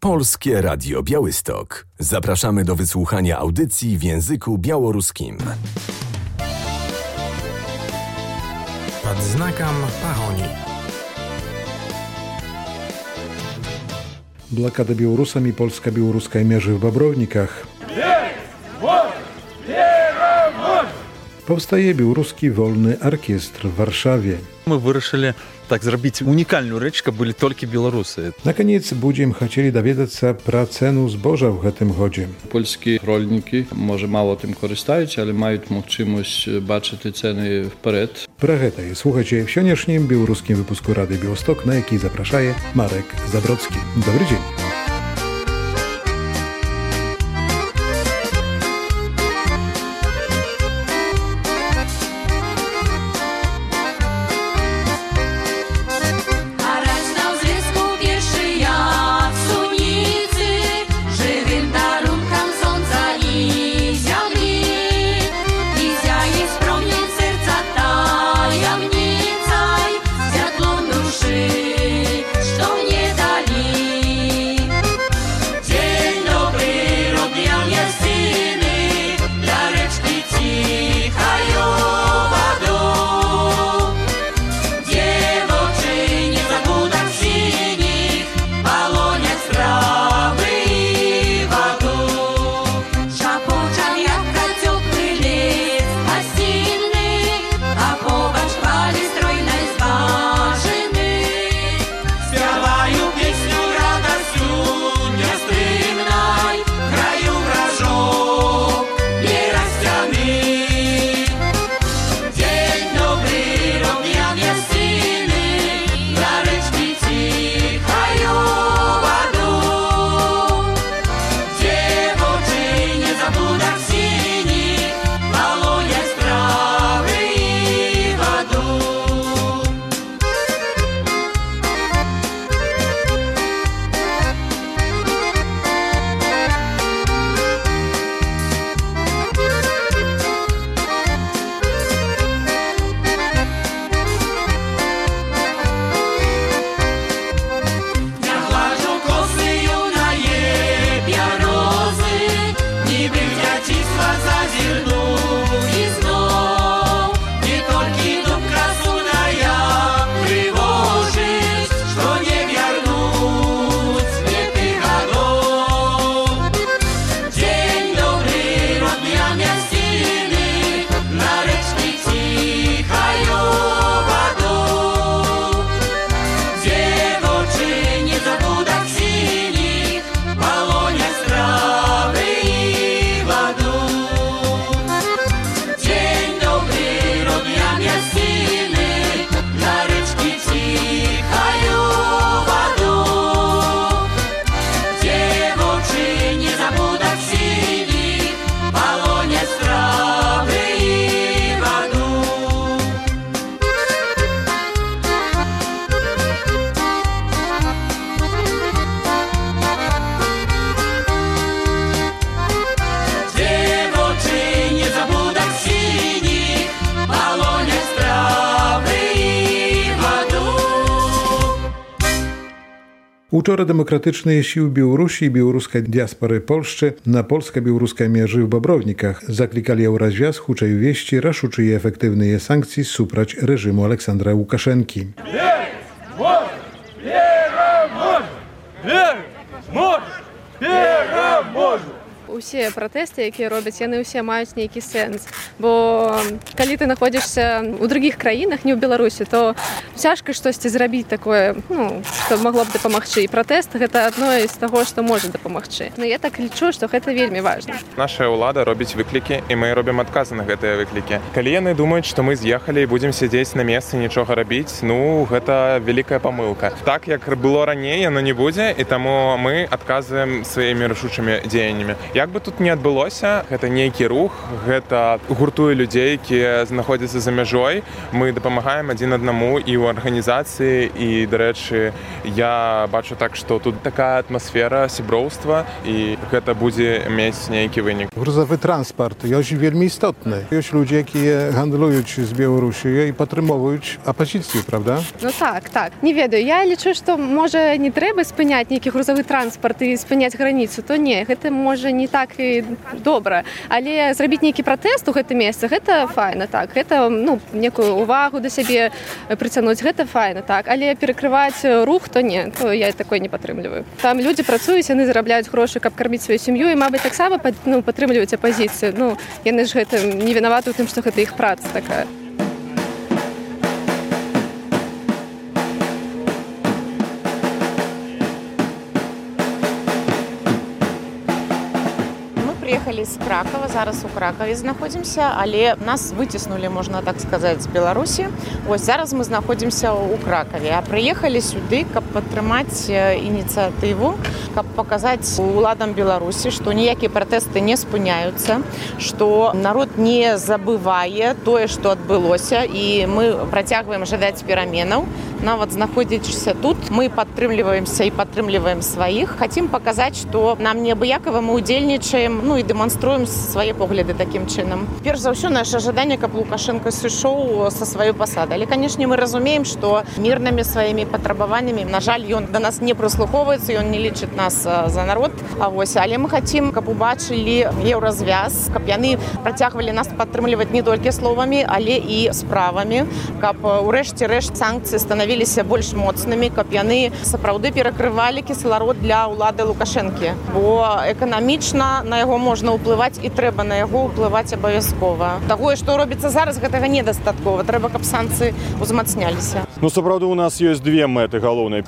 Polskie Radio Białystok. Zapraszamy do wysłuchania audycji w języku białoruskim. Pod znakом pogoni. Blokada Białorusami Polska Białoruska mierzy w Bobrownikach. Powstaje Białoruski Wolny Orkiestr w Warszawie. Мы вырашили так zrobić уникальную rzecz, żeby byli tylko Białorusy. Na koniec będziemy chcieli dowiedzieć się про cenu zboża w tym chodzie. Polskie rolniki może mało tym korzystają, ale mają możliwość zobaczyć te ceny wперед. Pracheta jest słuchajcie w dzisiejszym białoruskim wypusku Rady Białystok, na jaki zaprasza Marek Zabrocki. Dobry dzień. Wczoraj demokratyczne siły Białorusi i białoruska diaspory Polszczy na polska-białoruska mierzy w Bobrownikach zaklikali razwiaz huczej wieści raszuczy efektywne sankcje suprać reżimu Aleksandra Łukaszenki. Усе пратэсты, якія робяць, яны ўсе маюць нейкі сэнс. Бо калі ты знаходзішся ў другіх краінах, не ў Беларусі, то цяжка штосьці зрабіць такое, што магло б дапамагчы. І пратэст гэта адно з таго, што можа дапамагчы. Но я так лічу, што гэта вельмі важна. Наша ўлада робіць выклікі, і мы робім адказы на гэтыя выклікі. Калі яны думаюць, што мы з'ехалі і будзем сядзець на месцы, нічога рабіць, гэта вялікая памылка. Так, як было раней, яно не будзе, і таму мы адказваем сваімі рашучымі дзеяннямі. Як бы тут не адбылося, гэта нейкі рух, гэта гуртуе людзей, якія знаходзяцца за мяжой. Мы дапамагаем адзін аднаму і ў арганізацыі, і, дарэчы, я бачу так, што тут такая атмасфера сяброўства, і гэта будзе мець нейкі вынік. Грузовий транспорт ёсць вельмі істотны. Ёсць людзі, якія гандлююць з Беларусією і падтрымоўваюць апазіцыю, правда? Ну так. Не ведаю, я лічу, што можа не трэба спыняць нейкі грузовы транспорт і спыняць граніцу, то не, гэта можа не так і добра. Але зрабіць нейкі пратэст у гэтым месцы, гэта файна, так. Гэта, некую увагу да сябе прыцягнуць, гэта файна, так. Але перакрываць рух, то не, то я такое не падтрымліваю. Там людзі працуюць, яны зарабляюць грошы, каб карміць сваю сям'ю, і, мабыць, таксама падтрымліваюць апазіцыю. Яны ж гэта не вінаваты ў тым, што гэта іх праца такая. Приехали з Кракова, зараз у Кракові знаходзімся, але нас выціснулі, можна так сказаць, з Беларусі. Вось зараз мы знаходзімся ў Кракове, а прыехалі сюды, каб падтрымаць ініцыятыву, каб паказаць уладам Беларусі, што ніякія пратэсты не спыняюцца, што народ не забывае тое, што адбылося, і мы працягваем жадаць пераменаў. Нават знаходзячыся тут, мы падтрымліваемся і падтрымліваем сваіх. Хацім паказаць, што нам неабыякава мы удзельнічаем, і дэманструем свае погляды такім чынам. Перш за ўсё, наша жаданне, каб Лукашенко сышоў са сваёй пасады. Але, канешне, мы разумеем, што мірнымі сваімі патрабаваннямі, на жаль, ён да нас не прыслухоўваецца, ён не лічыць нас за народ. Але мы хацім, каб убачылі еўразвяз, каб яны працягвалі нас падтрымліваць не толькі словамі, але і справамі, каб у рэшце-рэшт санкцыі станавіліся больш моцнымі, каб яны сапраўды перакрывалі кісларод для ўлады Лукашэнкі. Бо эканамічна на яго можна ўплываць і трэба на яго ўплываць абавязкова. Тое, што робіцца зараз, гэтага недастаткова. Трэба, каб санкцыі ўзмацняліся. Сапраўды, у нас ёсць две мэты галоўныя.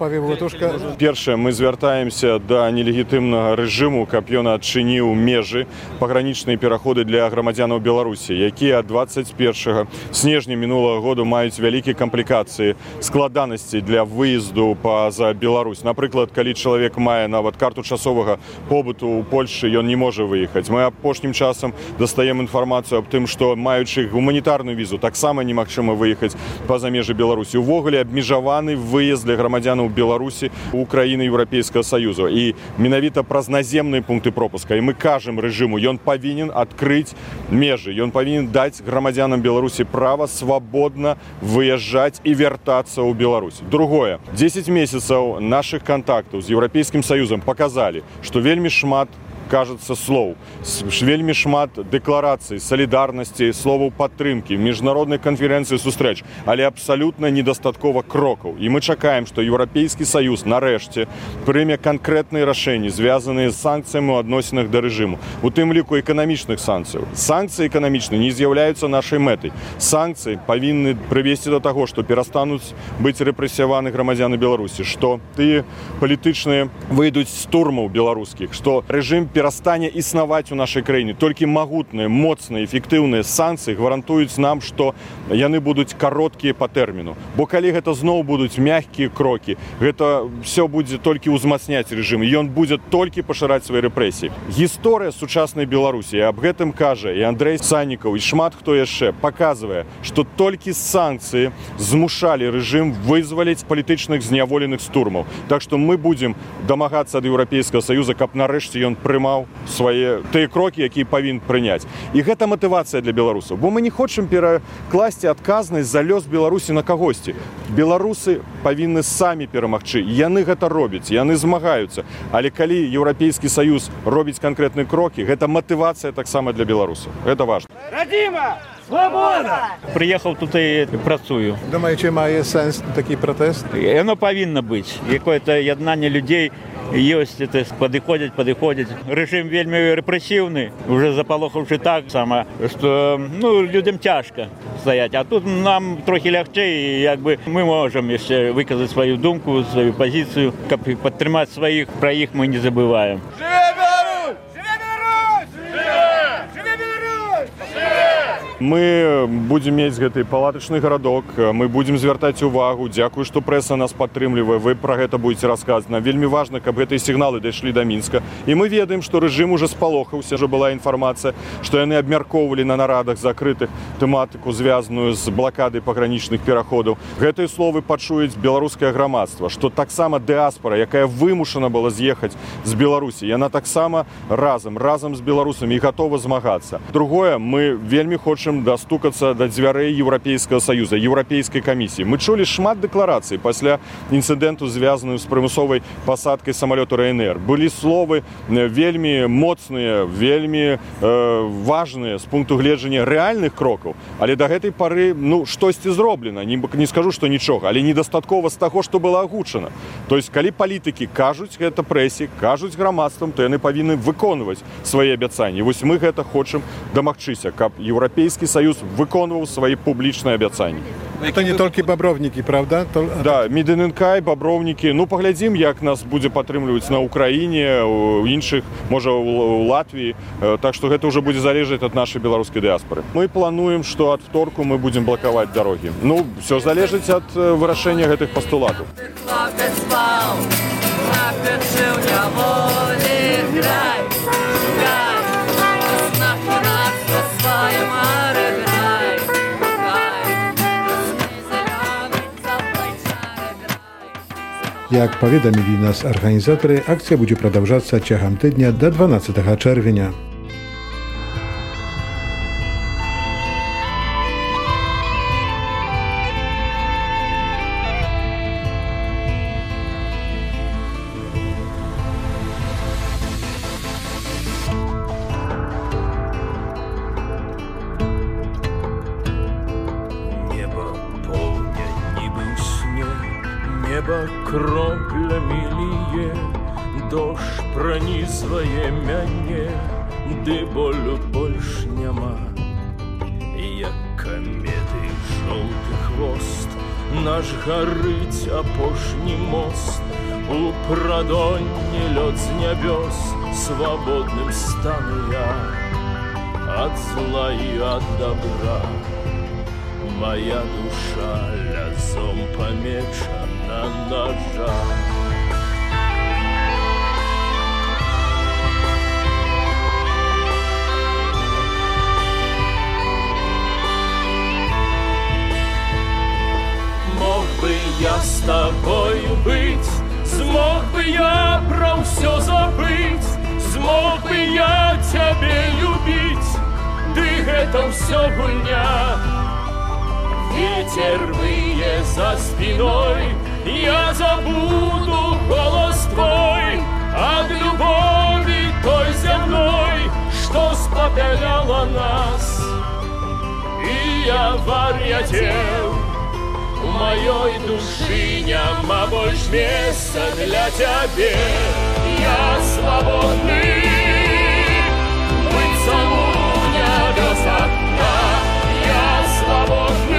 Першае, мы звяртаемся да нелегітымнага рэжыму, каб ён адчыніў межы, пагранічныя пераходы для грамадзянаў Беларусі, якія ад 21 снежня мінулага году маюць вялікія камплікацыі, складанасці для выезду па-за Беларусь. Напрыклад, калі чалавек мае нават карту часовага побыту ў Польшы, ён не можа выехаць. Мы апошнім часам дастаем інфармацыю аб тым, што маючы гуманітарную візу, таксама немагчыма выехаць па-за межы Беларусі. Увогуле абмежаваны выезд для грамадзянаў Беларусі ў краіны Еўрапейскага Саюза. І менавіта праз наземныя пункты пропуска. І мы кажам рэжыму, ён павінен адкрыць межы, ён павінен даць грамадзянам Беларусі права свабодна выязджаць і вяртацца ў Беларусь. Другое, 10 месяцаў нашых кантактаў з Еўрапейскім Саюзам паказалі, што вельмі шмат кажется слоў, вельмі шмат дэкларацый, салідарнасці, словаў падтрымкі, міжнародных канферэнцый, сустрэч, але абсалютна недастаткова крокаў. І мы чакаем, што Еўрапейскі Саюз нарэшце прыме канкрэтныя рашэнні, звязаныя з санкцыямі ў адносінах да рэжыму, у тым ліку эканамічных санкцыяў. Санкцыі эканамічныя не з'яўляюцца нашай мэтай. Санкцыі павінны прывесці да таго, што перастануць быць рэпрэсіяваны грамадзяны Беларусі, што тыя палітычныя выйдуць з турмаў беларускіх, што рэжым перастане існаваць у нашай краіне. Толькі магутныя, моцныя, эфектыўныя санкцыі гарантуюць нам, што яны будуць кароткія па тэрміну. Бо калі гэта зноў будуць мяккія крокі, гэта все будзе толькі ўзмацняць рэжым, і ён будзе толькі пашыраць свае рэпрэсіі. Гісторыя сучаснай Беларусі, аб гэтым кажа і Андрэй Саннікаў, і шмат хто яшчэ паказвае, што толькі санкцыі змушалі рэжым вызваліць палітычных зняволеных з турмаў. Так што мы будзем дамагацца ад Еўрапейскага Саюза, каб нарэшце ён прымаў свае тыя крокі, якія павінен прыняць. І гэта матывацыя для беларусаў, бо мы не хочам перакласці адказнасць за лёс Беларусі на кагосьці. Беларусы павінны самі перамагчы. Яны гэта робяць, яны змагаюцца. Але калі Еўрапейскі Саюз робіць канкрэтныя крокі, гэта матывацыя таксама для беларусаў. Гэта важна. Радзіма! Свобода! Прыехаў тут і працую. Думаеце, мае сэнс такі пратэст? Яно павінна быць. Якое-то яднанне людзей ёсць, падыходзяць. Рэжым вельмі рэпрэсіўны, уже запалохаўшы так сама, што людзям цяжка стаяць. А тут нам трохі лягчэй, як бы мы можам яшчэ выказаць сваю думку, сваю пазіцыю, каб падтрымаць сваіх, пра іх мы не забываем. Жыве Беларусь! Жыве Беларусь! Жыве Беларусь! Мы будем мець гэты палатачны гарадок, мы будем звяртаць увагу. Дзякую, што прэса нас падтрымлівае, вы пра гэта будете расказваць. Нам вельмі важна, каб гэтыя сігналы дайшлі да Мінска. І мы ведаем, што рэжым уже спалохаўся, уже была інфармацыя, што яны абмяркоўвалі на нарадах закрытых тэматыку, звязаную з блакадай пагранічных пераходаў. Гэтыя словы пачуюць беларускае грамадства, што таксама дыаспара, якая вымушана была з'ехаць з Беларусі, яна таксама разам з беларусамі і гатова змагацца. Другое, мы вельмі хочам дастукацца да дзвярэй Еўрапейскага саюза, Еўрапейскай камісіі. Мы чулі шмат дэкларацый пасля інцыдэнту, звязаную з прымусовай пасадкай самалёту РНР. Былі словы вельмі моцныя, вельмі важныя з пункту гледжання рэальных крокаў, але да гэтай пары штосьці зроблена. Не скажу, што нічога, але недастаткова з таго, што было агучана. То есть, калі палітыкі кажуць гэта прэсе, кажуць грамадствам, то яны павінны выконваць свае абяцанні. Вось мы гэта хочам дамагчыся, каб Еўрапейскі саюз выконваў свае публічныя абяцанні. Это не толькі бабровнікі, правда? Да, Медынынкай, бабровнікі. Паглядзім, як нас будзе падтрымліваць на Украіне, у іншых, можа, у Латвіі. Так што гэта ўжо будзе залежаць ад нашай беларускай дыаспары. Мы плануем, што ад вторку мы будзем блакаваць дарогі. Все залежыць ад вырашэння гэтых пастулатаў. Jak powiadomili nas organizatorzy, akcja będzie продолжаться ciągiem tygodnia do 12 czerwca. Неба кроплями лие, дождь пронизывая мяне, ды болю больш няма. Як кометы желты хвост, наш горыть апошні мост, у прадонне лёд з нябёс, свободным стану я от зла и от добра. Моя душа лязом помечена ножа. Мог бы я с тобою быть, смог бы я про все забыть, смог бы я тебе любить, ты это все гульня. Ветер вые за спиной, я забуду голос твой от любови той земной, что спопеляла нас. И я варьятел, у моей души нема больше места для тебя. Я свободный, быть саму небес окна. Я свободный.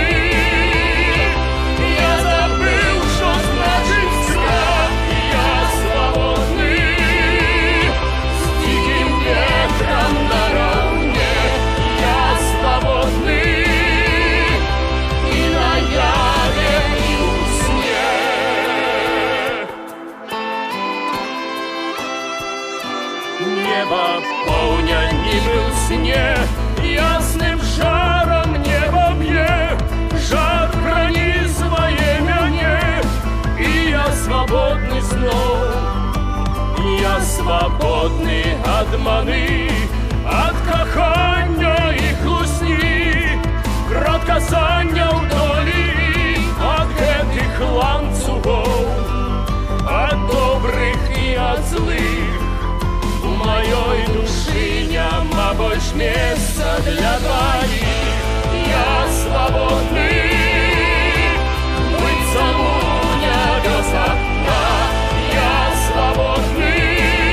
Небо полняни был сне, ясным жаром небо б'є, жар пронизыває мене, и я свободный знов. Я свободный от мани, от кохання і хлусні, от казання у долі, от гэтых ланцюгов, от добрых и от злых. У моей души нема больше места для двоих. Я свободный, быть саму небес окна. Я свободный,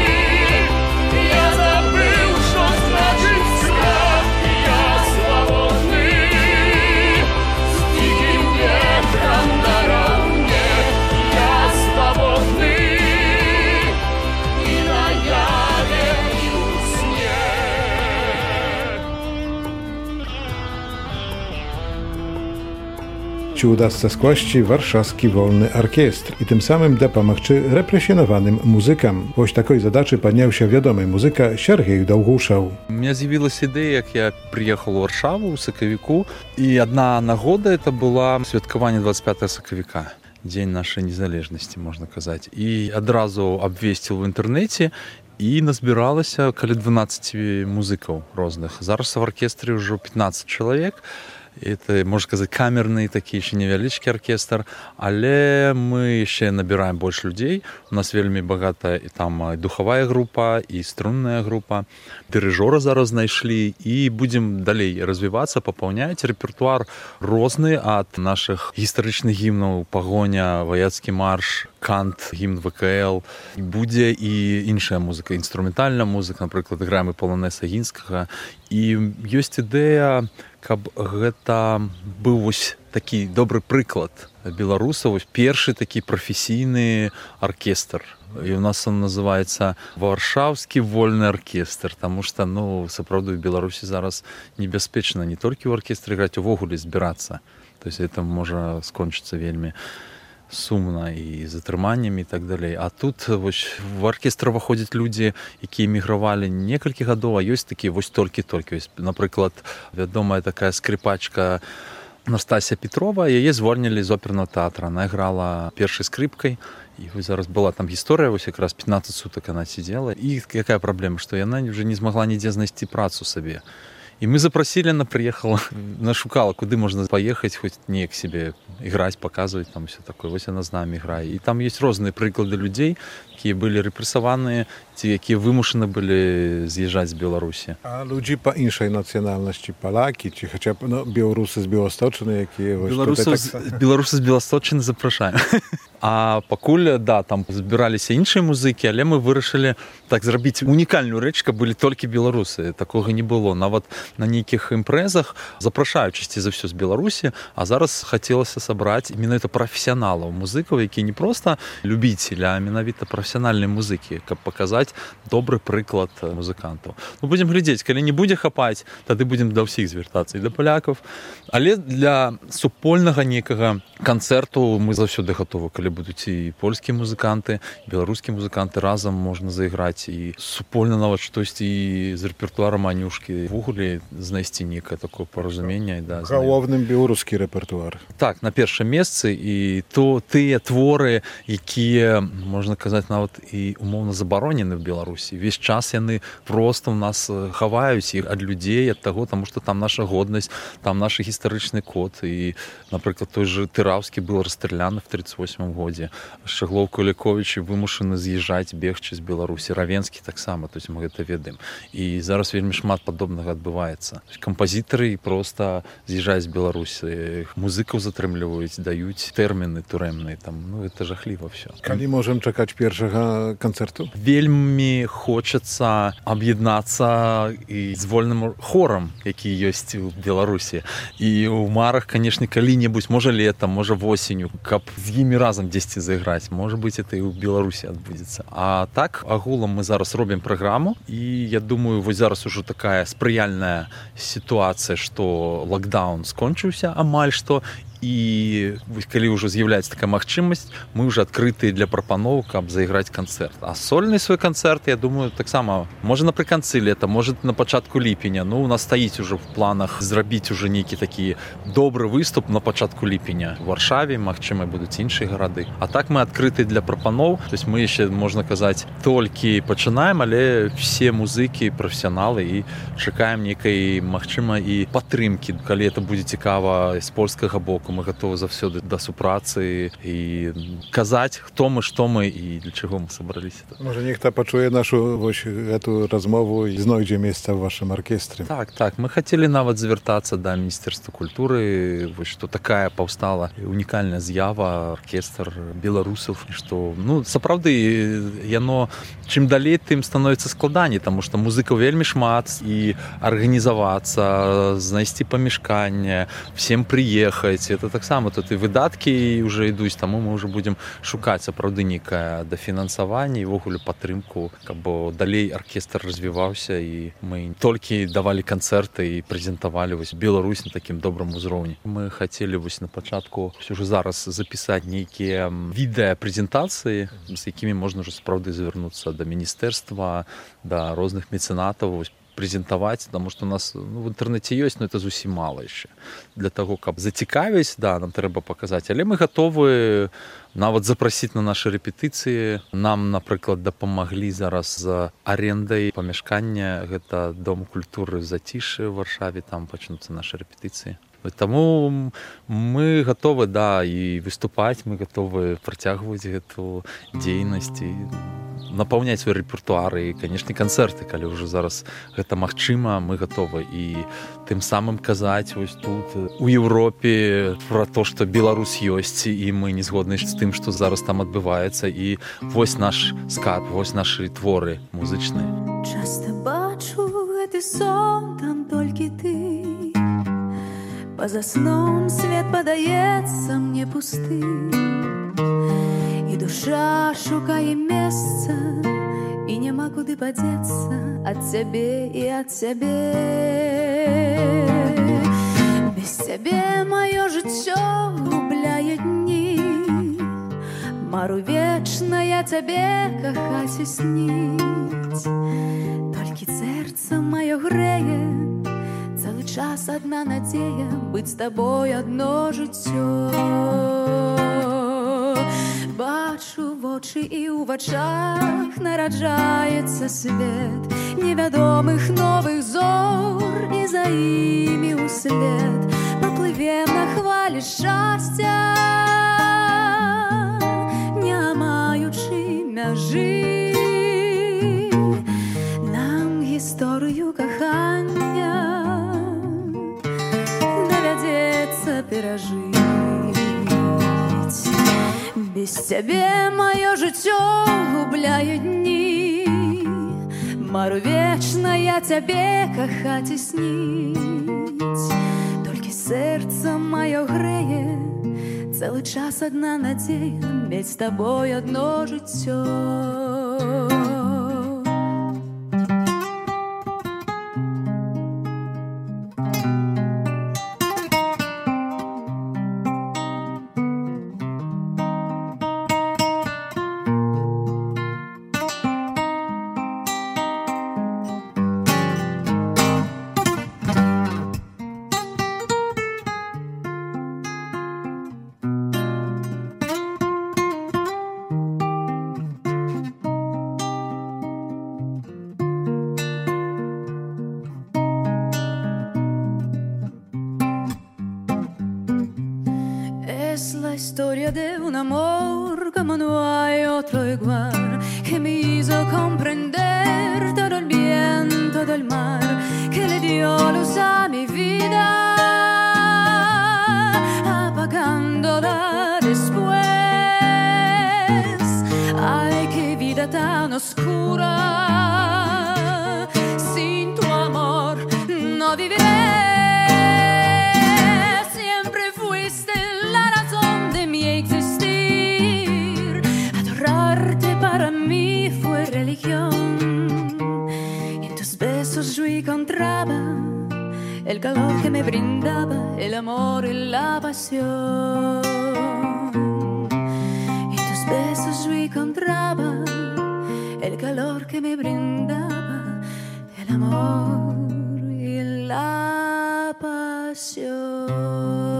я забыл, что значит страх. Я свободный, с диким ветром наравне. Я свободный, и ці удасца скласці варшаўскі вольны аркестр і тым самым дапамагчы рэпрэсіянаваным музыкам. Вось такой задачы падняўся вядомы музыка Сергей Даўгушаў. У меня з'явилась ідэя, як я приехал у Варшаву у сакавіку, і одна нагода это была святкаванне 25 сакавіка. Дзень нашай незалежнасці, можна казаць. І адразу абвесціў в інтэрнэце, і назбіралася каля 12 музыкаў розных. Зараз в аркестры ўжо 15 чалавек. Это, можна сказаць, камерны такі яшчэ невялічкі аркестр, але мы яшчэ набіраем больш людзей. У нас вельмі багата і там духавая група, і струнная група. Дырыжора зараз знайшлі, і будзем далей развівацца, папаўняць рэпертуар розны ад нашых гістарычных гімнаў «Пагоня», «Ваяцкі марш», «Кант», гімн ВКЛ. Будзе і іншая музыка, інструментальная музыка, напрыклад, граем і паланэса Гінскага. І ёсць ідэя, каб гэта быў вось такі добры прыклад беларусаў, вось першы такі прафесійны аркестр. І у нас он называецца Варшаўскі вольны аркестр, таму што, сапраўды, в Беларусі зараз небяспечна не толькі ў аркестры граць, увогуле збірацца. То есть это можа скончыцца вельмі сумна і затрыманнямі і так далей. А тут вось в аркестр выходзяць людзі, якія эмігравалі некалькі гадоў, а ёсць такія вось толькі-толькі. Напрыклад, вядомая такая скрипачка Настасія Петрова, яе звольнілі з оперного тэатра. Она играла першай скрипкай. І вось зараз была там гісторыя, вось якраз 15 сутак она сидела. І якая праблема, што яна уже не змагла нідзе знайсці працу сабе. І мы запросили, она приехала, нашукала, куды можна паехаць, хоць неяк себе іграць, паказваць, там все такое. Вось она з намі грае. І там ёсць розныя прыклады людзей, якія былі рэпрэсаваныя, ці якія вымушаны былі з'язджаць з Беларусі. А людзі па іншай нацыянальнасці, палякі, ці хаця б беларусы з Беласточыны, якія... Беларусы з Беласточыны запрашаем. А пакуль, там збіраліся іншыя музыкі, але мы вырашылі так зрабіць унікальную рэч, каб былі толькі беларусы. Такога не было. Нават на нейкіх імпрэзах запрашаюць часцей за ўсё з Беларусі, а зараз хацелася сабраць менавіта прафесіяналаў, музыкаў, якія не проста любіцелі, а менавіта прафесіянальныя музыкі, каб паказаць добры прыклад музыкантаў. Будзем глядзець, калі не будзе хапаць, тады будзем да ўсіх звяртацца, і да палякаў. Але для супольнага нейкага канцэрту мы заўсёды гатовы, калі будуць і польскія музыканты, беларускія музыканты, разам можна зайграць і супольна нават штосьці з рэпертуарам Анюшкі. Ввогуле знайсці некае такое паразуменне. Галоўным беларускі рэпертуар. Так, на першым месцы, і то тыя творы, якія, можна казаць, нават і умоўна забаронены в Беларусі. Весь час яны просто у нас хаваюць іх ад людзей, ад таго, таму што там наша годнасць, там наш гістарычны код. І, напрыклад, той же Тыраўскі быў расстраляны в 38 годзе. Шчаглоў, Куліковіч вымушаны з'язджаць, бегчы з Беларусі. Равенскі таксама, то есть мы гэта ведаем. І зараз вельмі шмат падобнага адбываецца. Кампазітары проста з'язджаюць з Беларусі, музыкаў затрымліваюць, даюць тэрміны турэмныя, там, это жахліва ўсё. Калі можам чакаць першага канцэрту? Вельмі хочацца аб'яднацца і з вольным хорам, які ёсць у Беларусі. І ў марах, канешне, калі-небудзь, можа летам, можа восенню, каб з імі разам дзесьці зайграць. Можа быць, это і ў Беларусі адбудзецца. А так, агулам мы зараз робім праграму, і я думаю, вось зараз ужо такая спрыяльная сітуацыя, што лакдаун скончыўся амаль што, і калі ўжо з'яўляецца такая магчымасць, мы ўжо адкрытыя для прапаноў, каб зайграць канцэрт. А сольны свой канцэрт, я думаю, таксама можа напрыканцы лета, можа на пачатку ліпеня. У нас стаіць ужо в планах зрабіць ужо нейкі такі добры выступ на пачатку ліпеня. У Варшаве, магчыма, будуць іншыя гарады. А так мы адкрытыя для прапаноў. То есть мы яшчэ, можна казаць, толькі пачынаем, але все музыкі, прафесіяналы, і чакаем нейкай, магчыма, і падтрымкі. Калі это будзе цікава з польскага боку, мы готовы заўсёды да супрацы і казаць, хто мы, што мы і для чаго мы сабраліся. Можа, нехта пачуе нашу вось гэту размову і знойдзе месца ў вашым аркестры. Так, мы хацелі нават звяртацца да Міністэрства культуры, вось што такая паўстала унікальная з'ява, аркестр беларусаў, што, сапраўды, яно чым далей, тым становіцца складаней, таму што музыкаў вельмі шмат, і арганізавацца, знайсці памяшканне, всем прыехаць, гэта таксама тут і выдаткі ўжо ідуць, таму мы ўжо будзем шукаць сапраўды нейкае дафінансаванне і ўвогуле падтрымку, каб далей аркестр развіваўся і мы толькі давалі канцэрты і прэзентавалі Беларусь на такім добрым узроўні. Мы хацелі на пачатку ўжо зараз запісаць нейкія відэапрэзентацыі, з якімі можна ўжо сапраўды звярнуцца да міністэрства, да розных мецэнатаў, презентовать, потому что у нас в интернете есть, но это зусім мало еще. Для того, каб зацікавіць, да, нам трэба показать. Але мы готовы нават запросіць на наши рэпетыцыі. Нам, напрыклад, дапамаглі зараз з арендай памяшкання. Гэта Дом культуры Затишье в Варшаве, там пачнуцца наши рэпетыцыі. Таму мы готовы, да, і выступаць, мы готовы працягваць гэту дзейнасць і напаўняць свой рэпертуар і, канешне, канцэрты, калі ўжо зараз гэта магчыма, мы готовы і тым самым казаць вось тут у Еўропе пра то, што Беларусь ёсць і мы не згодны з тым, што зараз там адбываецца, і вось наш скарб, вось нашы творы музычныя. Часта бачу гэты сон, там толькі ты. Па-за сном свет падаецца мне пусты, і душа шукае месца, і няма куды падзецца ад цябе і ад цябе. Без цябе маё жыццё губляе дні, мару вечна я цябе кахаць і сніць. Толькі сэрца маё грэе, цэлы час адна надзея быць з табой адно жыццё. Бачу вочы і ў вачах нараджаецца свет невядомых новых зор, і за імі ўслед паплывем на хвалі шчасця, не маючы мяжы. Нам гісторыю кахання перажыць. Без цябе маё жыццё губляе дні, мару вечна я цябе кахаць і сніць. Толькі сэрца маё грэе, цэлы час адна надзея мець з табой адно жыццё. Storia de un amor como no hay otro igual, que me hizo comprender todo el bien, todo el mal, que le dio luz a mi vida, apagándola después. Ay, qué vida tan oscura, sin tu amor no viviré. Para mí fue religión, y en tus besos yo encontraba el calor que me brindaba el amor y la pasión. Y en tus besos yo encontraba el calor que me brindaba el amor y la pasión.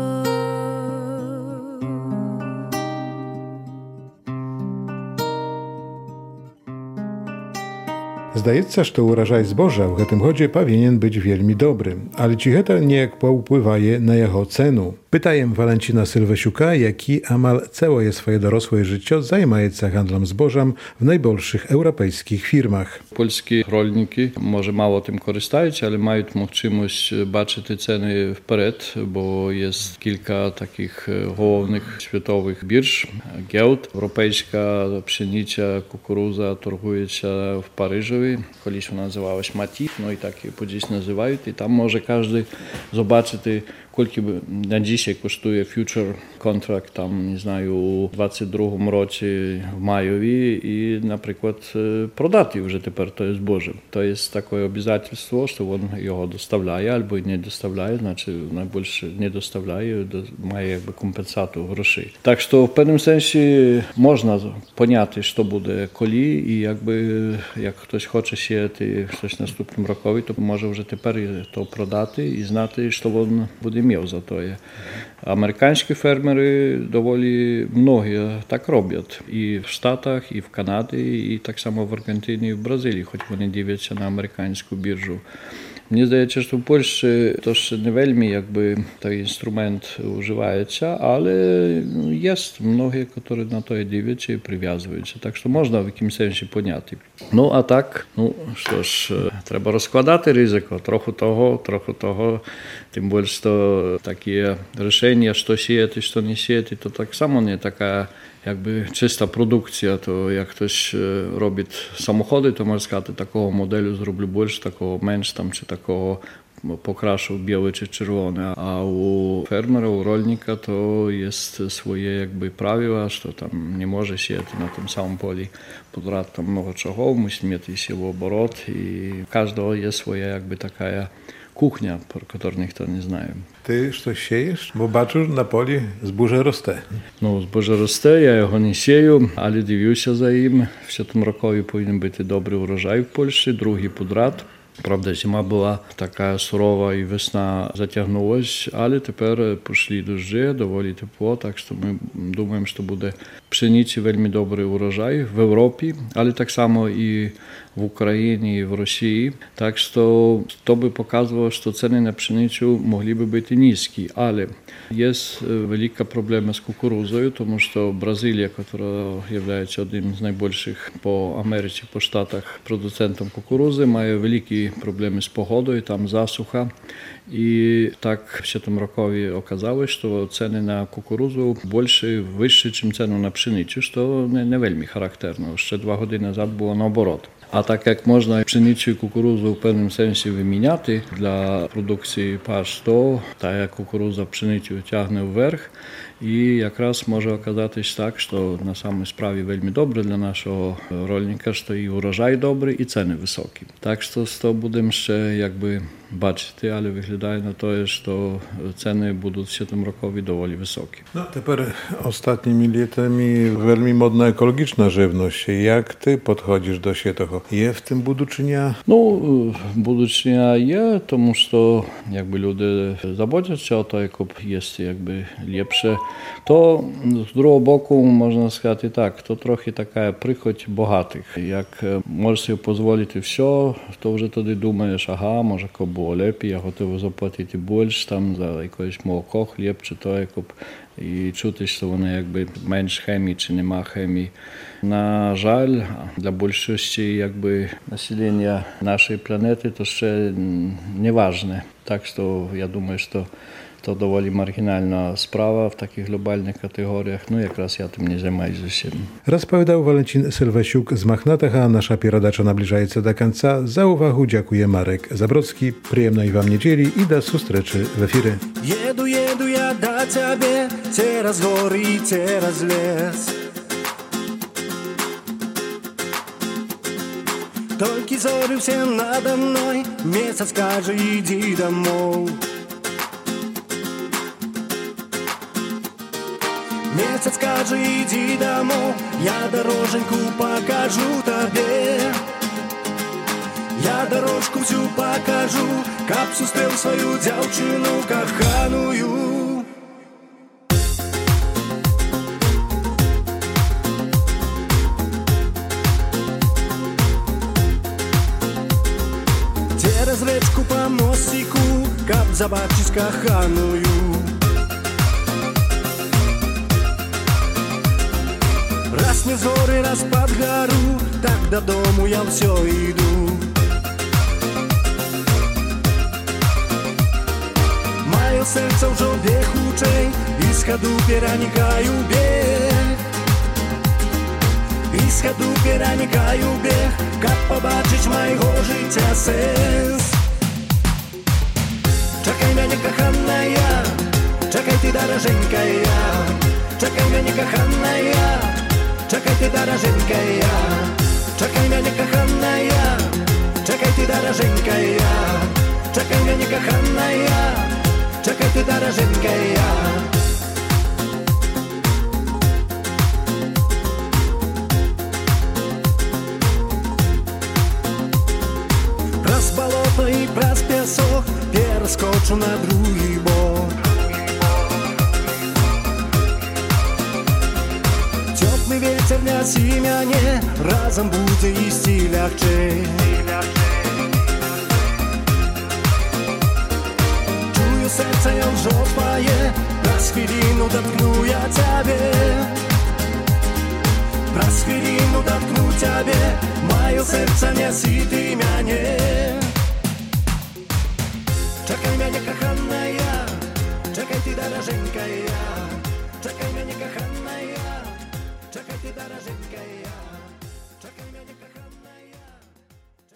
Здаецца, што ўражай збожжа ў гэтым годзе павінен быць вельмі добры, але ці гэта неяк паўплывае на яго цэну? Pytajem Walencina Sylwesiuka, jaki amal całe swoje dorosłe życie zajmuje handlem zbożem w najbolszych europejskich firmach. Польські рольники, може, мало тим користують, але мають можливість бачити ціни вперед, бо є кілька таких головних світових бірж, гілд. Європейська пшениця, кукуруза торгується в Парижові, колись вона називалась Маті, ну і так і подійсно називають. І там може кожен побачити Скільки на dzisiaj коштує фьючер контракт, там, не знаю, у 22-му році в майові і, наприклад, продати вже тепер то збожжя. То є таке обов'язково, що він його доставляє або не доставляє, значить найбільше не доставляє, має якби компенсату грошей. Так що в певному сенсі можна поняти, що буде коли, і якби як хтось хоче сіяти щось наступним рокові, то може вже тепер то продати і знати, що він буде мав за то. Американські фермери доволі многі так роблять. І в Штатах, і в Канаді, і так само в Аргентині, і в Бразилії, хоч вони дивляться на американську біржу. Мені здається, що в Польщі то ж не вельми якби той інструмент вживається, але є многі, які на то дивляться і прив'язуються. Так що можна в якимсь сенсі поняти. Ну, а так, що ж, треба розкладати ризико, трохи того, тим більше, що такі рішення, що сіяти, що не сіяти, то так само не така якби чиста продукція, то як хтось робить самоходи, то може сказати, такого моделю зроблю більше, такого менш там, чи такого покрашу біле чи червоне. А у фермера, у рольника, то є своє якби правила, що там не може сіяти на тому самому полі подряд там много чого, мусить мати сівооборот, і у кожного є своя якби така kuchnia, про яку ніхто не знає. Ти щось сієш? Бо бачу, на полі збожжя росте. Ну, збожжя росте, я його не сію, але дивлюся за ним. В цьому році повинен бути добрий урожай в Польщі, другий подряд. Правда, зима була така сурова і весна затягнулась, але тепер пішли дощі, доволі тепло, так що ми думаємо, що буде пшениці вельми добрий урожай в Європі, але так само і в Україні, і в Росії. Так що то би показувало, що ціни на пшеницю могли би бути низькі, але є велика проблема з кукурузою, тому що Бразилія, яка є одним з найбільших по Америці, по Штатах продуцентом кукурузи, має великі проблеми з погодою, там засуха. І так в цьому році оказалось, що ціни на кукурузу більше, вищі, ніж ціни на пшеницю, що не вельми характерно. Ще 2 роки назад було наоборот. А так як можна пшеницю і кукурузу в певному сенсі виміняти для продукції паш, то та кукуруза пшеницю тягне вверх. І якраз може оказатись так, що на самій справі вельми добре для нашого рольника, що і урожай добрий, і ціни високі. Так що з того будемо ще якби бачити, але виглядає на те, що ціни будуть в цьому році доволі високі. No, тепер ostatnimi літами вельми модна екологічна живність. Як ти підходиш до цього? Є в тим будучиня? Ну, будучиня є, тому що якби люди заботяться о те, як є якби ліпше. То з другого боку, можна сказати так, то трохи така прихоть багатих. Як можеш собі дозволити все, то вже тоді думаєш, ага, може було лепі, я готовий заплатити більше там за якесь молоко, хліб чи то, як і чути, що воно якби менш хемії чи нема хемії. На жаль, для більшості якби населення нашої планети то ще не важне. Так що я думаю, що to доволі маргінальна справа в таких глобальних категоріях. Ну, якраз я tym nie zajmuję się. Rozpowiadał Walentin Sylwesiuk z Machnatach, a nasza pieradacza nabliżaється do końca. Za uwagę dziękuję Marek Zabrocki. Przyjemnej wam niedzieli i do zustreczy w efiry. Jedu ja do ciebie, teraz góry i teraz les. Только зоры все надо мной, месяц скажи, иди домой. Месяц скажи, иди домой, я дороженьку покажу тебе. Я дорожку всю покажу, как зустрел свою девчину коханую. Через речку по мостику, как забачить коханую. Раз не з гори, раз під гору, так додому я все йду. Моє серце вже бігуче, із ходу переникаю біг. Із ходу переникаю біг, як побачить моєго життя сенс. Чекай мене, коханая, Чакай ты, дороженькая, чакай мяне каханая, чакай ты, дороженькая, чакай мяне каханая, чакай ты, дороженькая, чакай мяне каханая, чакай ты, дороженькая. Праз болото и праз песок перескочу на другі бок. Цёплы ветер нясі мяне, разам будзе ісці лягчэй. Чую сэрца лжо твае, праз хвіліну доткну я цябе. Праз хвіліну доткну цябе, маё сэрца нясі ты мяне. Чакай мяне каханая, чакай ты, дороженькая.